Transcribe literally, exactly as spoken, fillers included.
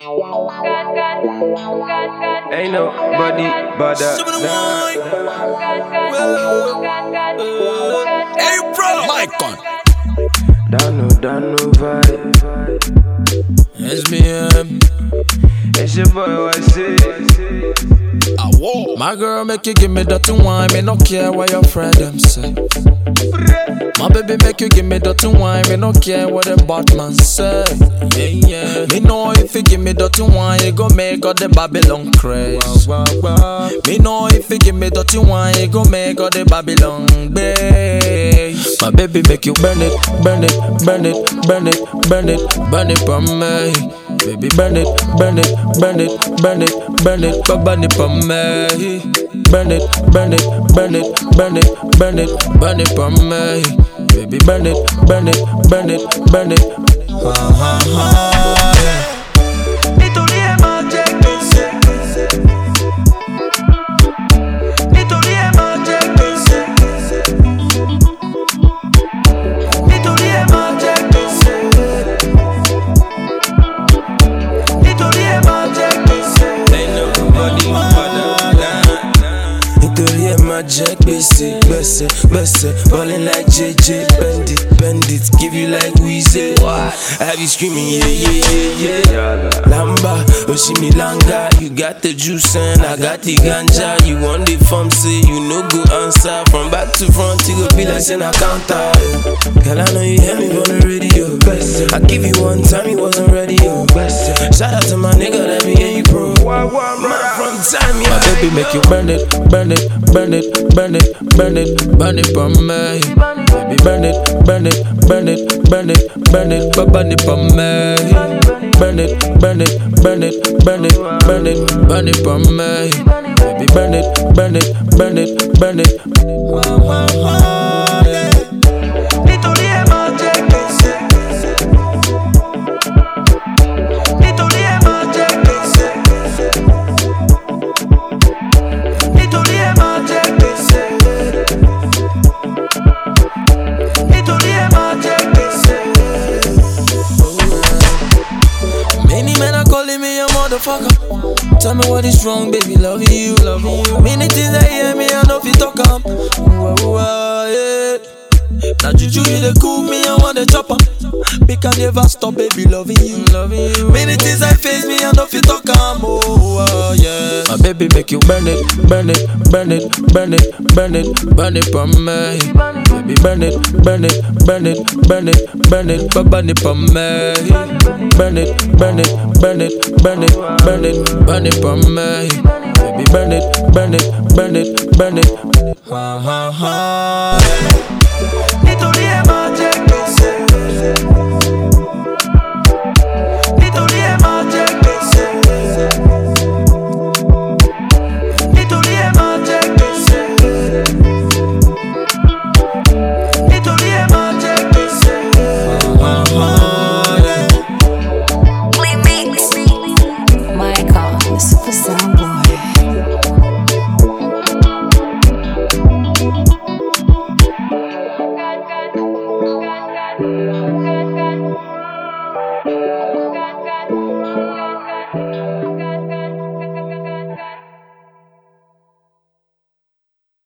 Ain't nobody but that. Hey, bro, mic on. Dano, Dano vibe. S B M. It's your boy, what I say. I walk. My girl make you give me dirty wine. Me no care what your friend them say. My baby make you give me dirty wine. Me no care what the Batman say. Yeah, yeah. Me know if you give me dirty wine, you go make all the Babylon craze. Wow, wow, wow. Me know if you give me dirty wine, you go make all the Babylon bass. My baby make you burn it, burn it, burn it, burn it, burn it, burn it for me. Baby burn it, burn it, burn it, burn it, burn it, but burn it for me. Burn it, burn it, burn it, burn it, burn it, burn it for me. Baby burn it, burn it, burn it, burn it. Ha ha ha. Nítorí ẹ máa jẹ́ gbèsè. Nítorí ẹ máa jẹ́ gbèsè. Nítorí ẹ máa jẹ́ gbèsè. Nítorí ẹ máa jẹ́ gbèsè. Ain't nobody but that. Nítorí ẹ máa jẹ́ gbèsè, gbèsè, gbèsè. Ballin' like J J, bend it, bend it, give you like Weezy. I have you screaming, yeah, yeah, yeah, yeah. Lamba, Oshimi Langa, you got the juice and I got the ganja. You want the fun, say you no go answer. From back to front, you go be like saying I counter. Girl, I know you hear me on the radio. I give you one time, you wasn't ready. Yo. Shout out to my nigga that be in you, bro. Man, from time, yeah. My baby make you burn it, burn it, burn it, burn it, burn it, burn it for me. Baby burn it, burn it, burn it, burn it, burn it, but burn it for me. Burn it, burn it, burn it, burn it, burn it, burn it for me. Baby burn it, burn it, burn it, burn it. Nítorí ẹ máa jẹ́ gbèsè. Nítorí ẹ máa jẹ́ gbèsè. Nítorí ẹ máa jẹ́ gbèsè. Nítorí ẹ máa jẹ́ gbèsè. Many men are calling me a motherfucker. Tell me what is wrong, baby, loving you, loving you. Many things I hear me, I know if you talk up. Whoa, whoa, yeah. Now juju you the cool me, I want the chopper. We can never stop, baby, loving you, loving you. Many things I face me, I know if you talk up. Oh, oh, yeah. My baby make you burn it, burn it, burn it, burn it, burn it, burn it for me. Baby burn it, burn it, burn it, burn it, burn it, but burn it for me. Burn it, burn it, burn it, burn it, burn it, burn it for me. Baby burn it, burn it, burn it, burn it. Ha ha ha.